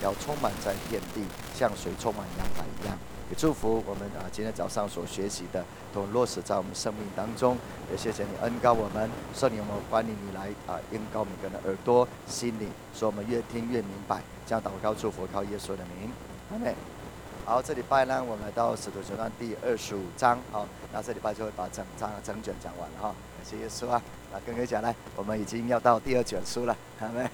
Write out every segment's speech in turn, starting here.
要充满在遍地，像水充满阳台一样。也祝福我们今天早上所学习的都落实在我们生命当中。也谢谢你恩膏我们，圣灵，我们欢迎你来恩膏每个人的耳朵、心里，使我们越听越明白。这样祷告祝福，靠耶稣的名，阿们。好，这礼拜呢，我们来到使徒行传第25章。好，那这礼拜就会把整卷讲完了哈。感谢耶稣啊！跟各位讲来，我们已经要到第2卷书了，阿们。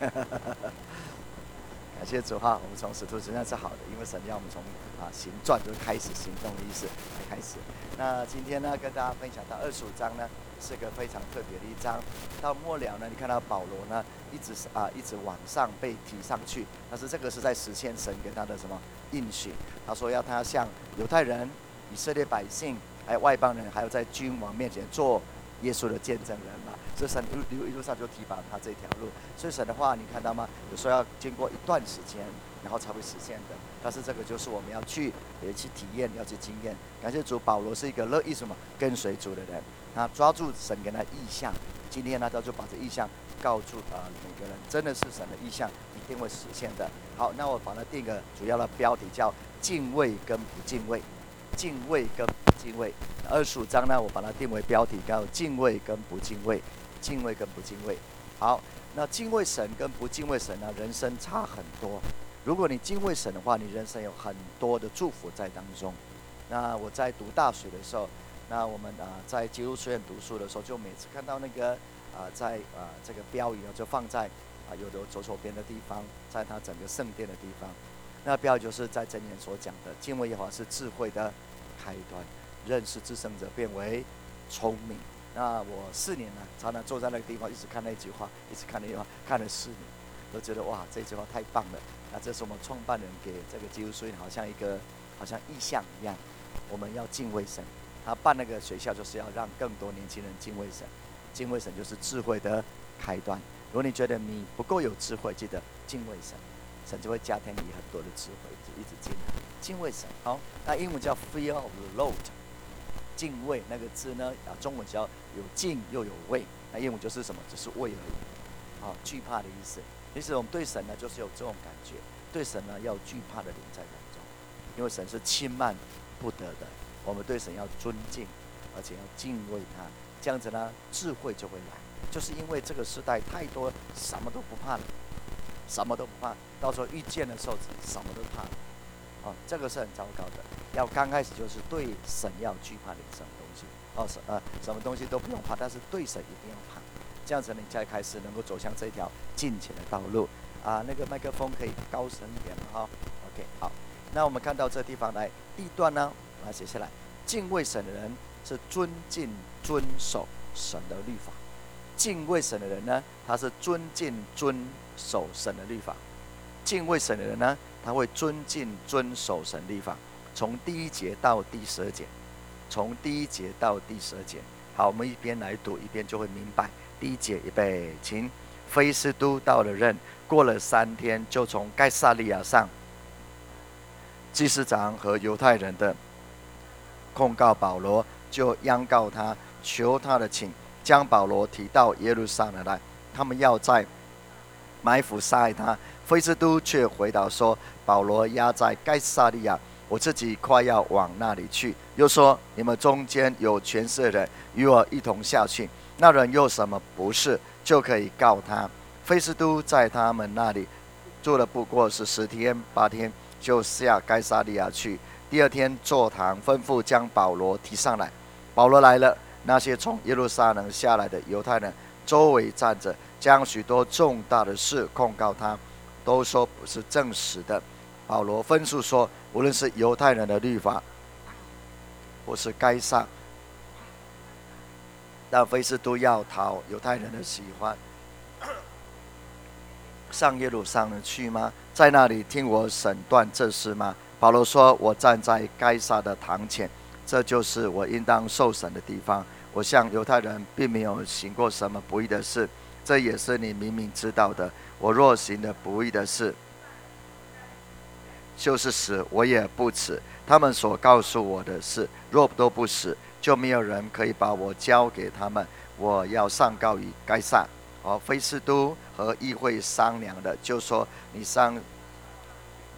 感谢主哈，我们从使徒行传是好的，因为神要我们从行传就是开始行动的意思开始。那今天呢，跟大家分享到25章呢，是个非常特别的一章。到末了呢，你看到保罗呢，一直往上被提上去，但是这个是在实现神给他的什么应许？他说要他向犹太人、以色列百姓，还有外邦人，还有在君王面前做耶稣的见证人嘛。所以神一路上就提拔他这条路。所以神的话，你看到吗？有时候要经过一段时间，然后才会实现的。但是这个就是我们要去体验，要去经验。感谢主，保罗是一个乐意什么跟随主的人，他抓住神给他意象。今天呢，他就把这意象告诉每个人，真的是神的意象，一定会实现的。好，那我把它定个主要的标题叫敬畏跟不敬畏，敬畏跟不敬畏。25章呢，我把它定为标题叫敬畏跟不敬畏，敬畏跟不敬畏。好，那敬畏神跟不敬畏神呢，人生差很多。如果你敬畏神的话，你人生有很多的祝福在当中。那我在读大学的时候，那我们在基督学院读书的时候，就每次看到那个在这个标语就放在有的左边的地方，在它整个圣殿的地方。那标语就是在箴言所讲的，敬畏耶和华是智慧的开端，认识至圣者变为聪明。那我4年了，常常坐在那个地方，一直看那句话，一直看那句话，看了4年，都觉得哇，这句话太棒了。那这是我们创办人给这个基督书院好像意象一样，我们要敬畏神。他办那个学校就是要让更多年轻人敬畏神，敬畏神就是智慧的开端。如果你觉得你不够有智慧，记得敬畏神，神就会加添你很多的智慧，一直敬畏神。好，那英文叫 fear of the Lord， 敬畏那个字呢，中文叫有敬又有畏，那英文就是什么？只是畏而已，惧怕的意思。其实我们对神呢，就是有这种感觉，对神呢要惧怕的灵在当中，因为神是轻慢不得的。我们对神要尊敬，而且要敬畏他，这样子呢，智慧就会来。就是因为这个时代太多什么都不怕了，什么都不怕，到时候遇见的时候什么都怕了，这个是很糟糕的。要刚开始就是对神要惧怕的什么东西，什么东西都不用怕，但是对神一定要怕，这样子你才开始能够走向这条敬虔的道路。那个麦克风可以高声一点哈。OK， 好，那我们看到这地方来，第一段呢，来写下来，敬畏神的人是尊敬遵守神的律法。敬畏神的人呢，他是尊敬遵守神的律法。敬畏神的人呢，他会尊敬遵守神律法。从第1节到第12节，从第1节到第12节。好，我们一边来读，一边就会明白。第1节，预备，请。非斯都到了任，过了3天，就从该撒利亚上祭司长和犹太人的控告保罗，就央告他，求他的请，将保罗提到耶路撒冷来，他们要在埋伏杀害他。非斯都却回答说，保罗押在该撒利亚，我自己快要往那里去。又说，你们中间有权势的人与我一同下去，那人有什么不是，就可以告他。非斯都在他们那里住了不过是10天8天，就下该撒利亚去。第2天坐堂，吩咐将保罗提上来。保罗来了，那些从耶路撒冷下来的犹太人周围站着，将许多重大的事控告他，都说不是正实的。保罗分述说，无论是犹太人的律法，或是该撒，但非斯都要讨犹太人的喜欢，上耶路撒冷去吗？在那里听我审断这事吗？保罗说，我站在该撒的堂前，这就是我应当受审的地方。我向犹太人并没有行过什么不义的事，这也是你明明知道的。我若行了不义的事，就是死，我也不耻。他们所告诉我的事，若都不死，就没有人可以把我交给他们。我要上告于该撒。非斯都和议会商量的，就说，你上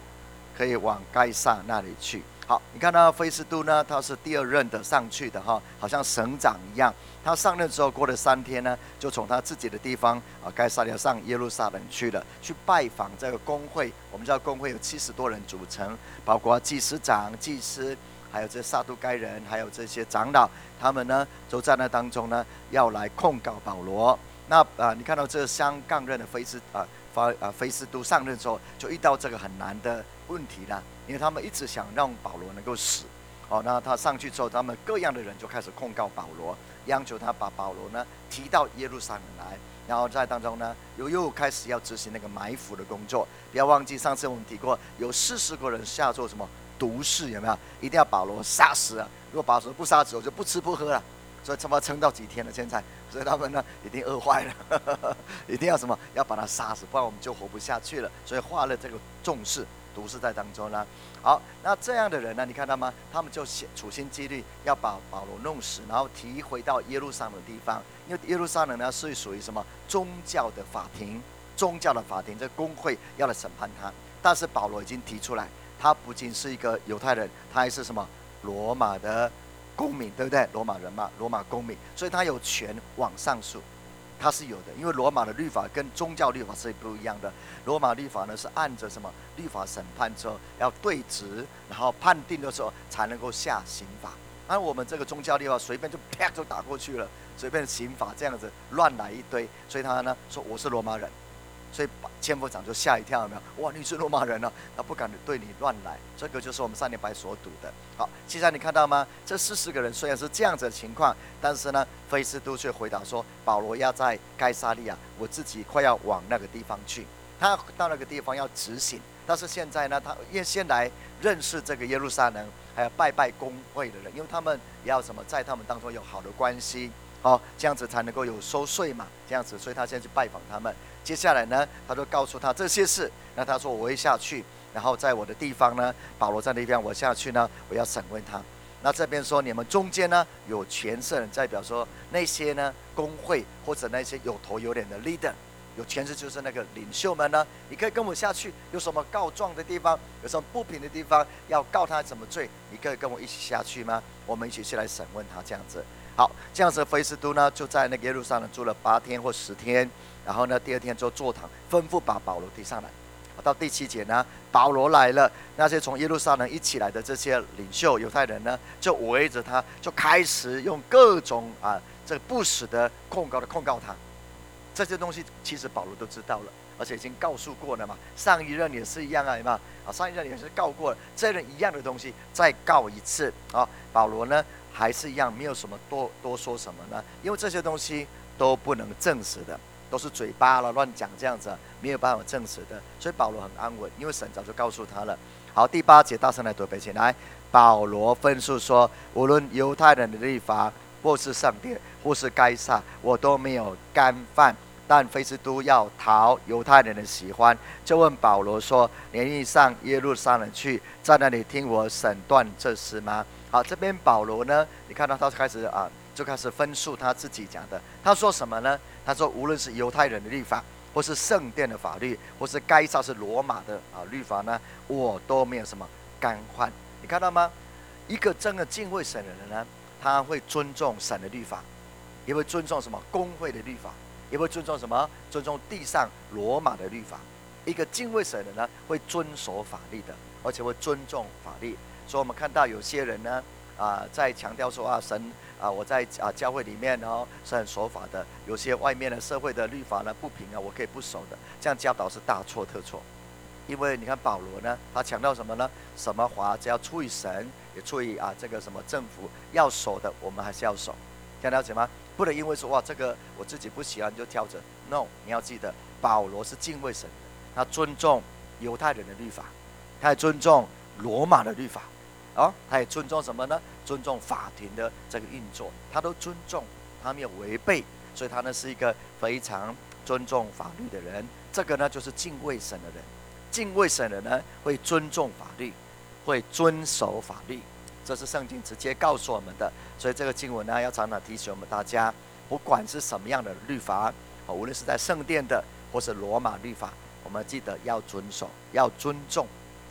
可以往该撒那里去。好，你看到菲斯都呢，他是第2任的上去的哈，好像省长一样。他上任之后过了3天呢，就从他自己的地方该撒利亚上耶路撒冷去了，去拜访这个公会。我们知道公会有70多人组成，包括祭司长、祭司，还有这撒都该人，还有这些长老，他们呢都在那当中呢，要来控告保罗。那你看到这相杠任的菲斯都上任之后，就遇到这个很难的问题了，因为他们一直想让保罗能够死。那他上去之后，他们各样的人就开始控告保罗，央求他把保罗呢提到耶路撒冷来，然后在当中呢又开始要执行那个埋伏的工作。不要忘记上次我们提过，有40个人下做什么毒誓，有没有？一定要保罗杀死啊！如果保罗不杀死，我就不吃不喝了。所以他们撑到几天了？现在，所以他们呢一定饿坏了，一定要什么？要把他杀死，不然我们就活不下去了。所以画了这个重誓，毒誓在当中呢。好，那这样的人呢，你看到吗？他们就处心积虑要把保罗弄死，然后提回到耶路撒冷的地方。因为耶路撒冷呢是属于什么宗教的法庭？宗教的法庭，这公会要来审判他。但是保罗已经提出来，他不仅是一个犹太人，他还是什么罗马的公民，对不对？罗马人嘛，罗马公民，所以他有权往上诉，他是有的。因为罗马的律法跟宗教律法是不一样的。罗马律法呢是按着什么律法审判之后要对质，然后判定的时候才能够下刑罚。而我们这个宗教律法随便就啪就打过去了，随便刑法这样子乱来一堆。所以他呢说我是罗马人，所以千夫长就吓一跳，有没有？哇，你是罗马人啊，他不敢对你乱来。这个就是我们3年白所读的。好，现在你看到吗？这40个人虽然是这样子的情况，但是呢，菲斯都却回答说，保罗要在该撒利亚，我自己快要往那个地方去。他到那个地方要执行，但是现在呢，他先来认识这个耶路撒冷，还有拜公会的人，因为他们也要什么，在他们当中有好的关系。这样子才能够有收税嘛，这样子，所以他现在去拜访他们。接下来呢，他就告诉他这些事。那他说我会下去，然后在我的地方呢，保罗在那边，我下去呢，我要审问他。那这边说你们中间呢有权势人，代表说那些呢公会或者那些有头有脸的 leader， 有权势就是那个领袖们呢，你可以跟我下去，有什么告状的地方，有什么不平的地方，要告他什么罪，你可以跟我一起下去吗？我们一起去来审问他，这样子。好，这样子菲斯都呢就在那个耶路撒冷住了8天或10天，然后呢第2天就坐堂，吩咐把保罗提上来。到第7节呢，保罗来了，那些从耶路撒冷一起来的这些领袖犹太人呢，就围着他，就开始用各种这个不实的控告他。这些东西其实保罗都知道了，而且已经告诉过了嘛。上一任也是一样有没有？上一任也是告过了，这任一样的东西再告一次保罗呢还是一样，没有什么多说什么呢？因为这些东西都不能证实的，都是嘴巴了乱讲这样子，没有办法证实的。所以保罗很安稳，因为神早就告诉他了。好，第8节，大声来读背起来。保罗分述说，无论犹太人的律法，或是圣殿，或是该撒，我都没有干犯。但菲斯都要讨犹太人的喜欢，就问保罗说：“你愿意上耶路撒冷去，在那里听我审断这事吗？”好，这边保罗呢，你看到他开始就开始分述他自己讲的。他说什么呢？他说，无论是犹太人的律法，或是圣殿的法律，或是该撒是罗马的律法呢，我都没有什么干犯。你看到吗？一个真的敬畏神的人呢，他会尊重神的律法，也会尊重什么公会的律法，也会尊重什么？尊重地上罗马的律法。一个敬畏神的呢，会遵守法律的，而且会尊重法律。所以我们看到有些人呢，在强调说神我在教会里面是很守法的，有些外面的社会的律法呢不平我可以不守的，这样教导是大错特错。因为你看保罗呢，他强调什么呢？什么法只要出于神，也出于这个什么政府要守的，我们还是要守，这样了解吗？不能因为说哇这个我自己不喜欢就挑着 ，no， 你要记得保罗是敬畏神的，他尊重犹太人的律法，他也尊重罗马的律法。他也尊重什么呢？尊重法庭的这个运作，他都尊重，他没有违背，所以他呢是一个非常尊重法律的人。这个呢就是敬畏神的人，敬畏神的人呢会尊重法律，会遵守法律，这是圣经直接告诉我们的。所以这个经文呢要常常提醒我们大家，不管是什么样的律法，无论是在圣殿的或是罗马律法，我们记得要遵守，要尊重。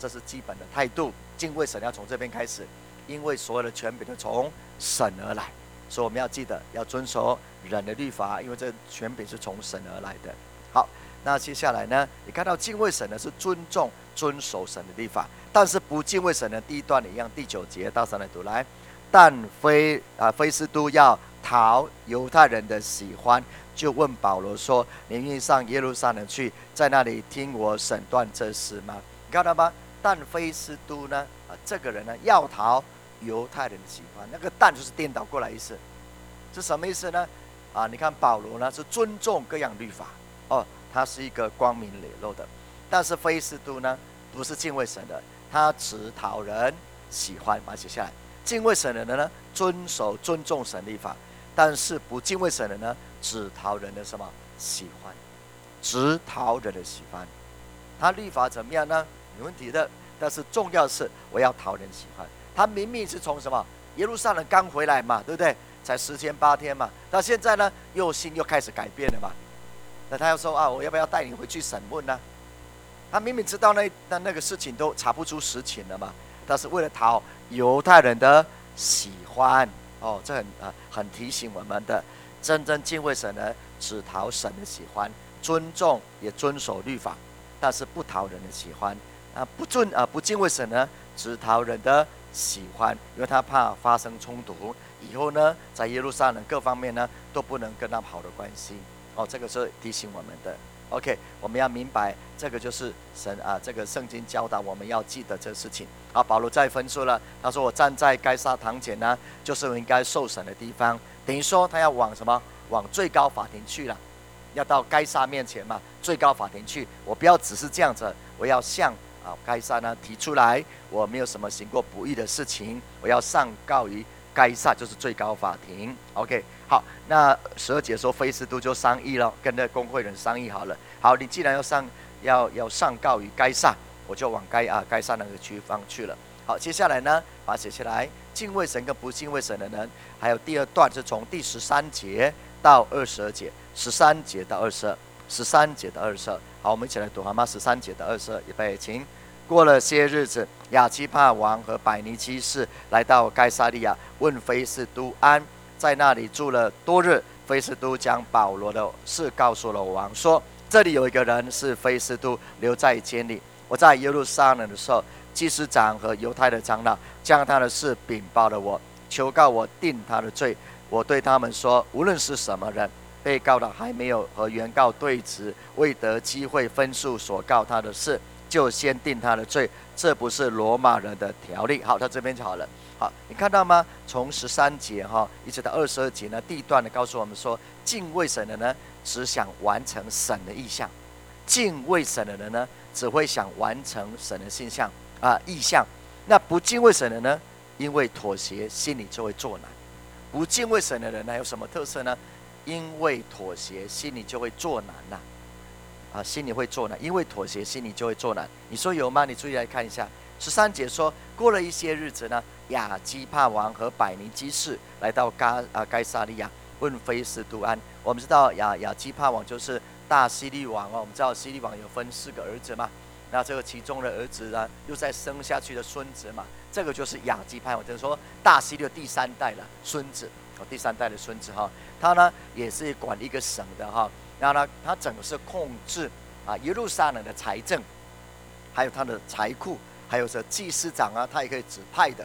这是基本的态度。敬畏神要从这边开始，因为所有的权柄都从神而来，所以我们要记得要遵守人的律法，因为这权柄是从神而来的。好，那接下来呢，你看到敬畏神呢是尊重遵守神的律法，但是不敬畏神的第一段一样，第9节大声来读来，但菲斯都要讨犹太人的喜欢，就问保罗说：“你愿意上耶路撒冷去，在那里听我审断这事吗？”你看到吗？但菲斯都呢，这个人呢要讨犹太人的喜欢，那个但就是颠倒过来意思，是什么意思呢？你看保罗呢是尊重各样律法哦，他是一个光明磊落的，但是菲斯都呢不是敬畏神的，他只讨人喜欢。把它写下来，敬畏神的人呢尊重神律法，但是不敬畏神的呢只讨人的什么喜欢，只讨人的喜欢。他律法怎么样呢？没问题的，但是重要的是我要讨人喜欢。他明明是从什么耶路撒冷刚回来嘛，对不对？才10天8天嘛，到现在呢心又开始改变了嘛。那他要说我要不要带你回去审问呢？他明明知道那个事情都查不出实情了嘛，但是为了讨犹太人的喜欢这很提醒我们的，真正敬畏神呢，只讨神的喜欢，尊重也遵守律法，但是不讨人的喜欢。不敬畏神呢，只讨人的喜欢，因为他怕发生冲突，以后呢，在耶路撒冷各方面呢都不能跟他好的关系。这个是提醒我们的。OK， 我们要明白这个就是神这个圣经教导我们要记得这个事情。好，保罗再分说了，他说我站在该撒堂前呢，就是我应该受审的地方，等于说他要往什么？往最高法庭去了，要到该撒面前嘛，最高法庭去。我不要只是这样子，我要向该撒呢提出来，我没有什么行过不义的事情，我要上告于该撒，就是最高法庭。OK， 好，那12节说菲斯都就商议了，跟那公会人商议好了。好，你既然要上告于该撒，我就往该撒那个区方去了。好，接下来呢，把它写下来，敬畏神跟不敬畏神的人，还有第2段是从第13节到22节，13节到22，13节到22。好，我们一起来读好吗？13节到22，预备，请。过了些日子，亚基帕王和百尼基士来到该撒利亚，问菲斯都安，在那里住了多日。菲斯都将保罗的事告诉了王，说：这里有一个人是菲斯都，留在监里。我在耶路撒冷的时候，祭司长和犹太的长老将他的事禀报了我，求告我定他的罪。我对他们说，无论是什么人，被告的还没有和原告对质，未得机会分述所告他的事，就先定他的罪，这不是罗马人的条例。好，到这边就好了。好，你看到吗？从13节一直到22节呢，第一段呢告诉我们说，敬畏神的呢，只想完成神的意向；敬畏神的人呢，只会想完成神的意向。那不敬畏神的呢，因为妥协，心里就会作难。不敬畏神的人呢，有什么特色呢？因为妥协，心里就会作难呐。心里会作难，因为妥协，心里就会作难。你说有吗？你注意来看一下，13节说，过了一些日子呢，亚基帕王和百尼基士来到该撒利亚，问菲斯都安。我们知道亚基帕王就是大希律王我们知道希律王有分4个儿子嘛，那这个其中的儿子呢，又再生下去的孙子嘛，这个就是亚基帕王，就是说大希律第3代了孙子，第3代的孙子他呢也是管一个省的然后呢，他整个是控制耶路撒冷的财政，还有他的财库，还有这祭司长他也可以指派的，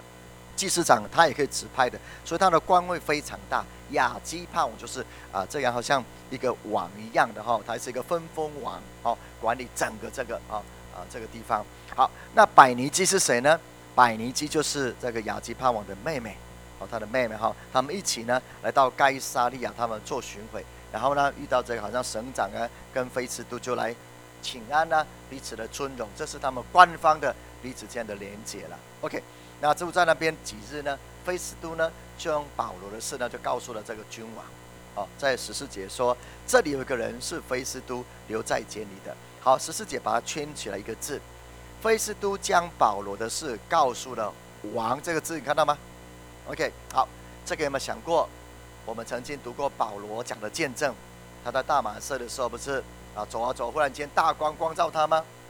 所以他的官位非常大。亚基帕王就是这样，好像一个王一样的他是一个分封王管理整个这个这个地方。好，那百尼基是谁呢？百尼基就是这个亚基帕王的妹妹他的妹妹他们一起呢来到该撒利亚，他们做巡回。然后呢，遇到这个好像省长跟菲斯都就来请安彼此的尊荣，这是他们官方的彼此间的连结了。OK， 那就在那边几日呢，菲斯都呢就用保罗的事呢就告诉了这个君王在14节说，这里有一个人是菲斯都留在监里的。好，14节把它圈起来一个字，菲斯都将保罗的事告诉了王，这个字你看到吗？ OK， 好，这个有没有想过？我们曾经读过保罗讲的见证，他在大马色的时候不是走，忽然间大光光照他吗？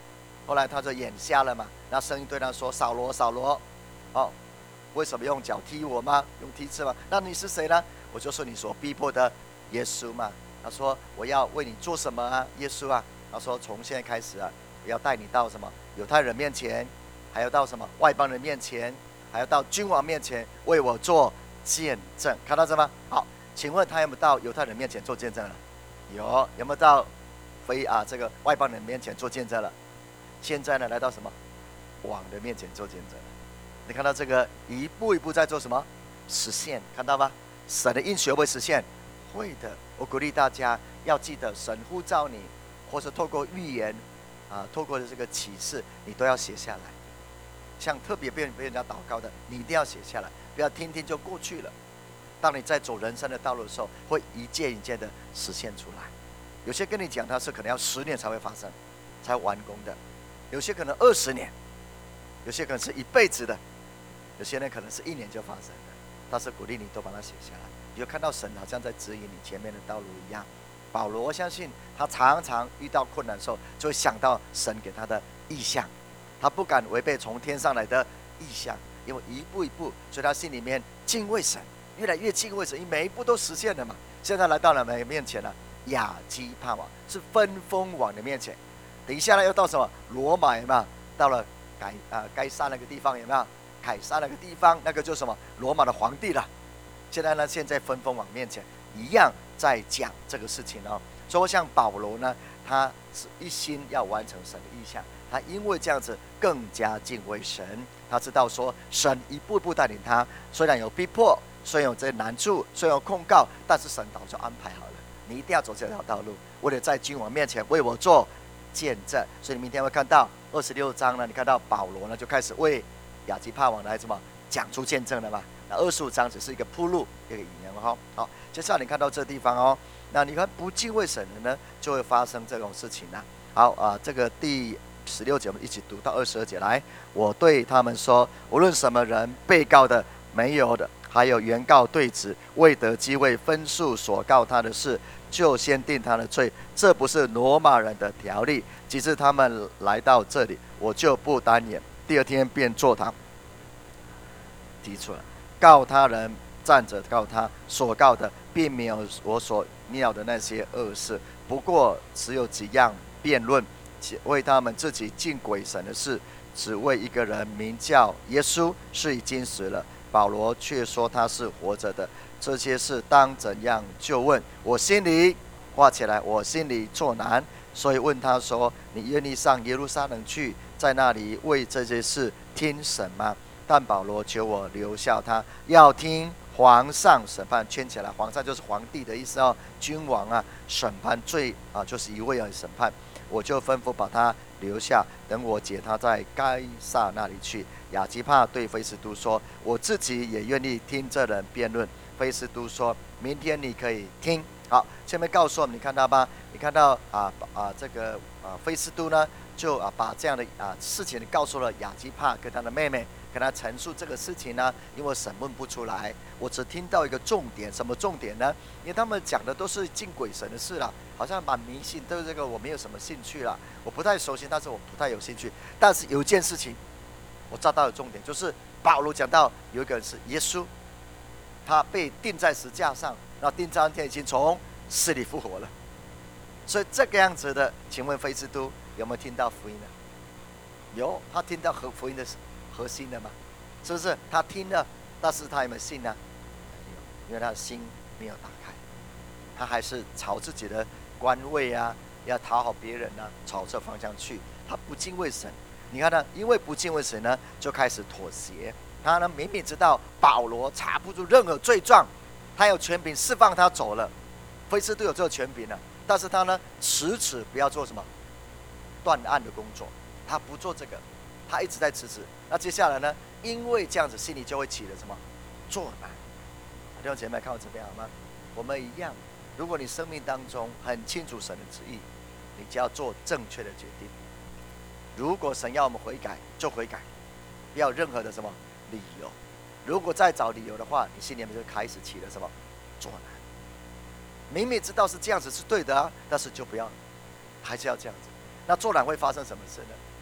后来他就眼瞎了嘛，那声音对他说：“扫罗，扫罗，哦，为什么用脚踢我吗？用踢刺吗？那你是谁呢？我就说你所逼迫的耶稣嘛。”他说：“我要为你做什么啊，耶稣啊？”他说：“从现在开始啊，我要带你到什么犹太人面前，还要到什么外邦人面前，还要到君王面前，为我做见证。”看到这吗？好，请问他有没有到犹太人面前做见证了？有没有到这个外邦人面前做见证了？现在呢，来到什么王的面前做见证了？你看到这个一步一步在做什么实现？看到吗？神的应许会不会实现？会的。我鼓励大家要记得，神呼召你，或是透过预言透过这个启示，你都要写下来。像特别被人家祷告的，你一定要写下来，不要听听就过去了。当你在走人生的道路的时候，会一件一件的实现出来。有些跟你讲，它是可能要10年才会发生，才完工的；有些可能20年，有些可能是一辈子的，有些人可能是1年就发生的。但是鼓励你都把它写下来，你就看到神好像在指引你前面的道路一样。保罗，我相信他常常遇到困难的时候，就会想到神给他的意象，他不敢违背从天上来的意象，因为一步一步，所以他心里面敬畏神，越来越敬畏神，因为每一步都实现了嘛。现在来到了谁面前了？亚基帕王，是分封王的面前。等一下呢，又到什么罗马有没有？到了该撒那个地方有没有？凯撒那个地方，那个就是什么罗马的皇帝了。现在呢，现在分封王面前一样在讲这个事情哦。所以像保罗呢，他是一心要完成神的意象，他因为这样子更加敬畏神。他知道说神一步一步带领他，虽然有逼迫，虽然有这些难处，虽然有控告，但是神早就安排好了，你一定要走这条道路，为了在君王面前为我做见证。所以你明天会看到26章呢，你看到保罗呢就开始为亚基帕王来什么讲出见证了嘛？那25章只是一个铺路，一个引言哦。好，接下来你看到这地方哦，那你看不敬畏神的呢，就会发生这种事情啦。好这个第16节我们一起读到22节来。我对他们说，无论什么人，被告的、没有的，还有原告对质，未得机会分述所告他的事，就先定他的罪。这不是罗马人的条例。即使他们来到这里，我就不单言。第二天便坐堂提出了告他人，站着告他，所告的并没有我所料的那些恶事，不过只有几样辩论，为他们自己敬鬼神的事，只为一个人名叫耶稣，是已经死了，保罗却说他是活着的。这些事当怎样就问？我心里画起来，我心里作难，所以问他说：你愿意上耶路撒冷去，在那里为这些事听审吗？但保罗求我留下他，要听皇上审判。圈起来，皇上就是皇帝的意思哦，君王审判罪就是一位审判。我就吩咐把他留下，等我解他在该撒那里去。亚基帕对菲斯都说：我自己也愿意听这人辩论。菲斯都说：明天你可以听。好，前面告诉我们，你看到吗？你看到这个菲斯都呢，就把这样的事情告诉了亚基帕跟他的妹妹，跟他陈述这个事情呢，因为审问不出来，我只听到一个重点。什么重点呢？因为他们讲的都是敬鬼神的事啦，好像蛮迷信，对这个我没有什么兴趣啦，我不太熟悉，但是我不太有兴趣。但是有一件事情我抓到的重点，就是保罗讲到有一个人是耶稣，他被钉在石架上，然后第3天已经从死里复活了。所以这个样子的，请问菲斯都有没有听到福音呢？有，他听到福音的核心的嘛？是不是？他听了，但是他有没有信呢？没有，因为他的心没有打开，他还是朝自己的官位要讨好别人朝这方向去。他不敬畏神，你看呢？因为不敬畏神呢，就开始妥协。他呢，明明知道保罗查不出任何罪状，他有权柄释放他走了，菲斯都有这个权柄了，但是他呢，迟迟不要做什么断案的工作，他不做这个，他一直在迟迟。那接下来呢？因为这样子，心里就会起了什么作难。弟兄姐妹，看我这边好吗？我们一样，如果你生命当中很清楚神的旨意，你就要做正确的决定。如果神要我们悔改，就悔改，不要任何的什么理由。如果再找理由的话，你心里面就开始起了什么作难。明明知道是这样子是对的但是就不要，还是要这样子。那作难会发生什么事呢？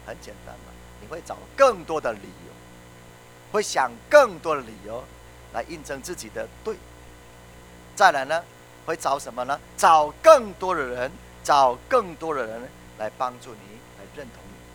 很简单嘛，你会找更多的理由，会想更多的理由来印证自己的对。再来呢，会找什么呢？找更多的人，找更多的人来帮助你，来认同你，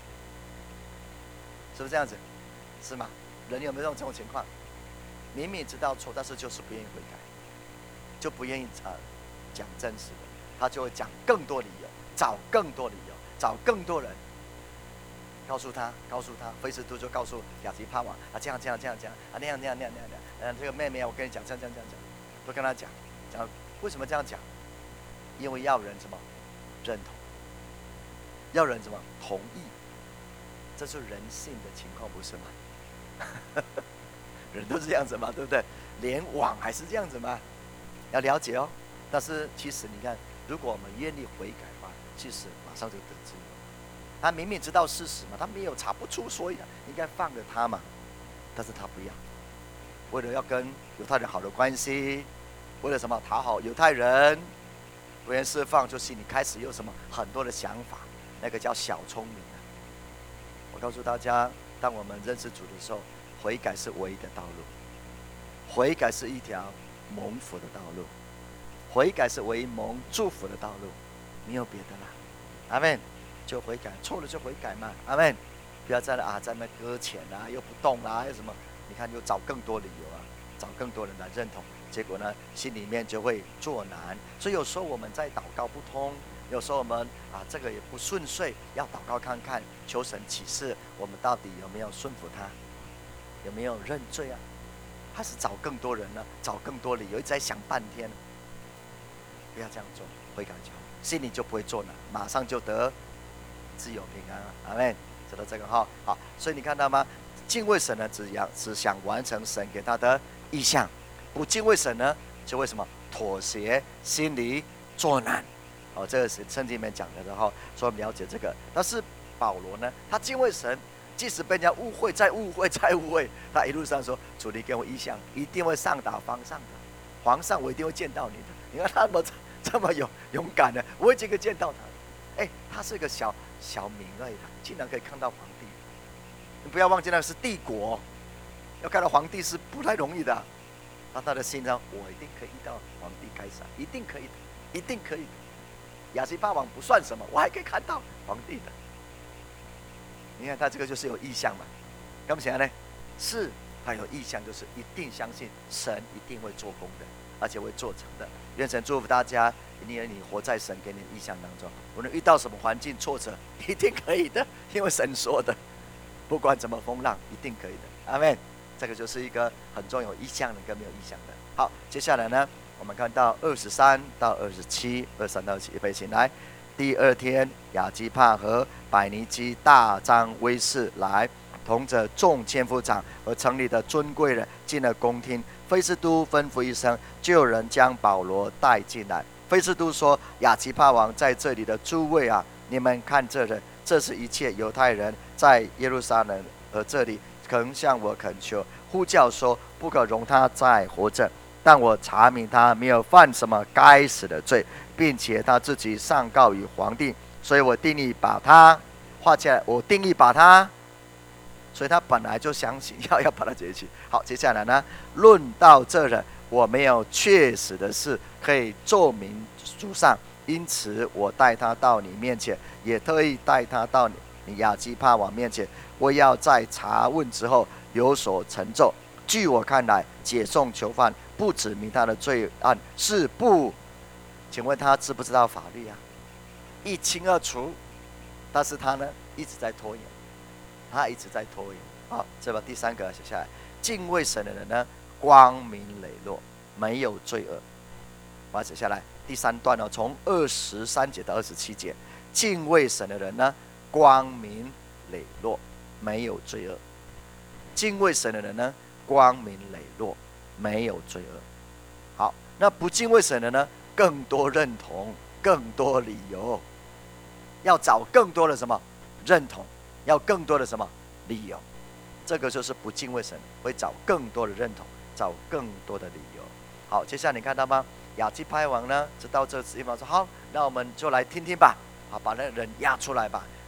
是不是这样子？是吗？人有没有这种情况？明明知道错，但是就是不愿意悔改，就不愿意讲真实的，他就会讲更多理由，找更多理由，找更多人。告诉他，菲斯都就告诉亚基帕王啊，这样啊，那样，这个妹妹啊，我跟你讲，这样，都跟他讲，为什么这样讲？因为要人什么认同，要人什么同意，这是人性的情况，不是吗？人都是这样子嘛，对不对？连网还是这样子嘛，要了解哦。但是其实你看，如果我们愿意悔改的话，其实马上就得自由。他明明知道事实嘛，他没有查不出所以然，应该放了他嘛，但是他不要，为了要跟犹太人好的关系，为了什么讨好犹太人，不愿释放，就心里开始有什么很多的想法，那个叫小聪明啊。我告诉大家，当我们认识主的时候，悔改是唯一的道路，悔改是一条蒙福的道路，悔改是唯一蒙祝福的道路，没有别的啦。阿们。就悔改，错了就悔改嘛，阿们。不要在那搁浅啊，又不动啊，又什么？你看，又找更多理由啊，找更多人来认同，结果呢，心里面就会作难。所以有时候我们在祷告不通，有时候我们这个也不顺遂，要祷告看看，求神启示我们到底有没有顺服他，有没有认罪啊？还是找更多人呢？找更多理由，一直在想半天。不要这样做，悔改就好，心里就不会作难，马上就得自由平安了，阿们。知道这个哈？好，所以你看到吗？敬畏神呢，只想完成神给他的意向；不敬畏神呢，就为什么妥协，心里作难。哦，这个是圣经里面讲的，然后说了解这个。但是保罗呢，他敬畏神，即使被人家误会，再误会，他一路上说：“主，你给我意向，一定会上达方上的。皇上，我一定会见到你的。”你看他这么勇敢的，我已经可以见到他。他是个小民而已，竟然可以看到皇帝。你不要忘记，那是帝国，要看到皇帝是不太容易的。那他的心上，我一定可以遇到皇帝该撒，一定可以的，一定可以的。亚西巴王不算什么，我还可以看到皇帝的。你看他这个就是有意向嘛，干不起来呢？是他有意向，就是一定相信神一定会做工的，而且会做成的。愿神祝福大家，因为你活在神给你的意向当中，无论遇到什么环境挫折，一定可以的，因为神说的，不管怎么风浪，一定可以的。阿们。这个就是一个很重要有意向的跟没有意向的。好，接下来呢，我们看到23到27，预备起来。第二天，亚基帕和百尼基大张威势来，同着众千夫长和城里的尊贵人进了宫厅。菲斯都吩咐一声，就有人将保罗带进来。菲斯都说：“亚基帕王在这里的诸位啊，你们看这人，这是一切犹太人在耶路撒冷和这里肯向我恳求，呼叫说不可容他再活着。但我查明他没有犯什么该死的罪，并且他自己上告于皇帝，所以我定义把他画起来。我定义把他，所以他本来就相信要把他解去。好，接下来呢，论到这人，我没有确实的事可以奏明主上，因此我带他到你面前，也特意带他到你亚基帕王面前。我要在查问之后有所成就。据我看来，解送囚犯不指明他的罪案是不？请问他知不知道法律啊？一清二楚，但是他呢一直在拖延，他一直在拖延。好，这把第三个写下来。敬畏神的人呢，光明磊落，没有罪恶。把它写下来。第三段呢，从23节到27节，敬畏神的人呢，光明磊落，没有罪恶。敬畏神的人呢，光明磊落，没有罪恶。好，那不敬畏神的呢，更多认同，更多理由，要找更多的什么认同，要更多的什么理由。这个就是不敬畏神，会找更多的认同，找更多的理由。好，接下来你看到吗？亚基帕王呢，就到这地方说好，那我们就来听听吧。好，把那人押出来吧。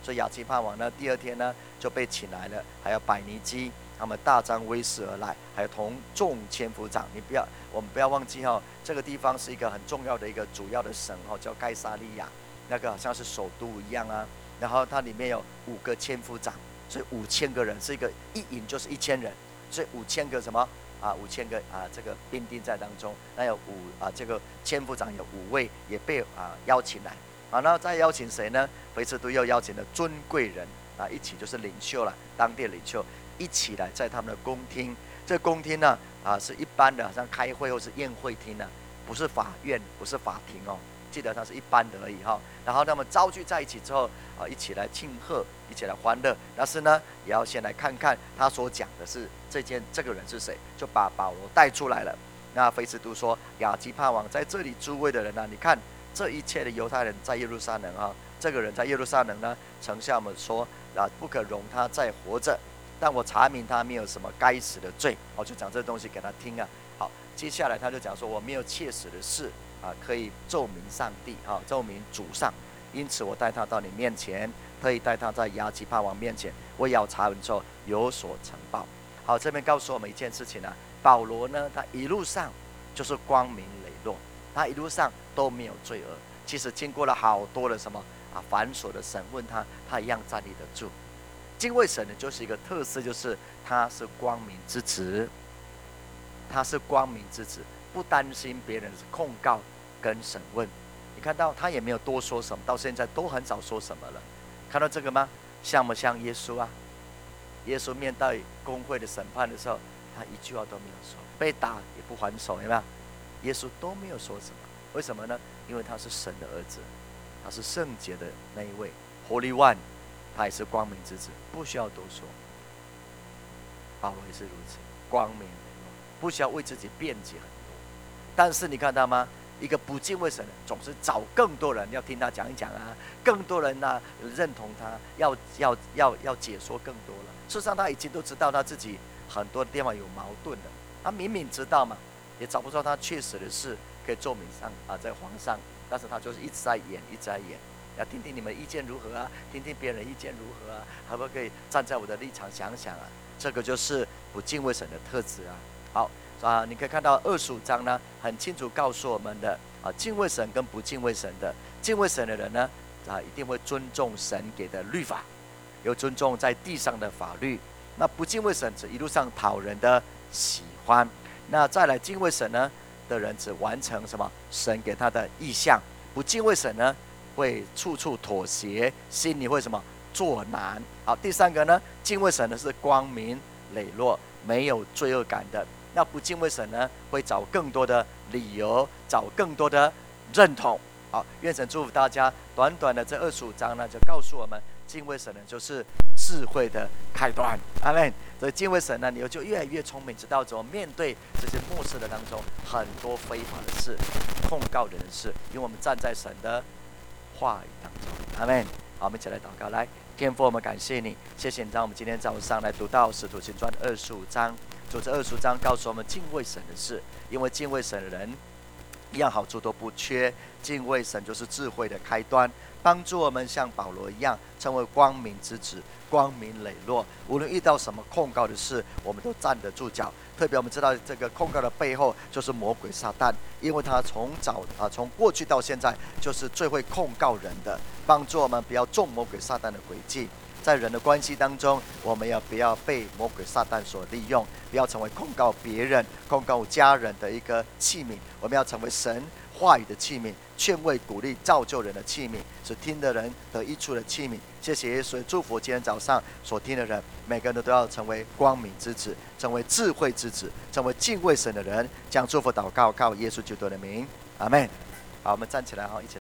所以亚基帕王呢，第二天呢就被请来了，还有百尼基，他们大张威势而来，还有同众千夫长。我们不要忘记这个地方是一个很重要的一个主要的省叫该撒利亚，那个好像是首都一样啊。然后它里面有5个千夫长，所以5000个人，是一个一营就是1000人，所以5000个什么5000个这个兵丁在当中。那有这个千夫长有5位也被邀请来。然后再邀请谁呢？菲斯都又邀请了尊贵人一起就是领袖了，当地领袖一起来在他们的宫厅。这个宫厅呢是一般的，好像开会或是宴会厅呢，不是法院，不是法庭记得它是一般的而已然后他们招聚在一起之后一起来庆贺，一起来欢乐。但是呢，也要先来看看他所讲的是这个人是谁，就把保罗带出来了。那菲斯都说：“亚基帕王在这里诸位的人你看。”这一切的犹太人在耶路撒冷这个人在耶路撒冷呢，丞相们说不可容他再活着，但我查明他没有什么该死的罪。就讲这东西给他听好，接下来他就讲说，我没有切实的事可以奏明上帝奏明主上，因此我带他到你面前，特意带他在亚基帕王面前，我要查问之后有所呈报。好，这边告诉我们一件事情保罗呢，他一路上就是光明磊落，他一路上都没有罪恶。其实经过了好多的什么繁琐的审问他一样站立得住。敬畏神的就是一个特色，就是他是光明之子，他是光明之子，不担心别人的控告跟审问。你看到他也没有多说什么，到现在都很少说什么了。看到这个吗？像不像耶稣耶稣面对公会的审判的时候，他一句话都没有说，被打也不还手，有没有？耶稣都没有说什么。为什么呢？因为他是神的儿子，他是圣洁的那一位 Holy One， 他也是光明之子，不需要多说。保罗也是如此，光明不需要为自己辩解很多。但是你看到吗？一个不敬畏神的总是找更多人要听他讲一讲更多人认同他，要解说更多了。事实上他已经都知道他自己很多地方有矛盾的，他明明知道嘛，也找不到他确实的事可以奏明上在皇上，但是他就是一直在演，一直在演。要听听你们意见如何听听别人意见如何可不可以站在我的立场想想这个就是不敬畏神的特质好你可以看到25章呢，很清楚告诉我们的敬畏神跟不敬畏神的。敬畏神的人呢一定会尊重神给的律法，有尊重在地上的法律。那不敬畏神只一路上讨人的喜欢。那再来敬畏神呢的人只完成什么神给他的意向，不敬畏神呢会处处妥协，心里会什么作难。好，第三个呢，敬畏神的是光明磊落，没有罪恶感的。那不敬畏神呢，会找更多的理由，找更多的认同。好，愿神祝福大家。短短的这25章呢，就告诉我们，敬畏神呢就是智慧的开端。阿们。所以敬畏神呢，你就越来越聪明，知道怎么面对这些末世的当中很多非法的事、控告人的事，因为我们站在神的话语当中。阿们。好，我们一起来祷告。来，天父，我们感谢你，谢谢你让我们今天早上来读到使徒行传25章。主，这25章告诉我们敬畏神的事，因为敬畏神的人一样好处都不缺。敬畏神就是智慧的开端，帮助我们像保罗一样成为光明之子，光明磊落。无论遇到什么控告的事，我们都站得住脚。特别我们知道这个控告的背后就是魔鬼撒旦，因为他从过去到现在就是最会控告人的，帮助我们不要中魔鬼撒旦的诡计。在人的关系当中，我们不要被魔鬼撒旦所利用，不要成为控告别人、控告家人的一个器皿。我们要成为神话语的器皿，劝慰、鼓励、造就人的器皿，使听的人得益处的器皿。谢谢耶稣，祝福今天早上所听的人，每个人都要成为光明之子，成为智慧之子，成为敬畏神的人。将祝福祷告靠耶稣基督的名，阿们。好，我们站起来一起。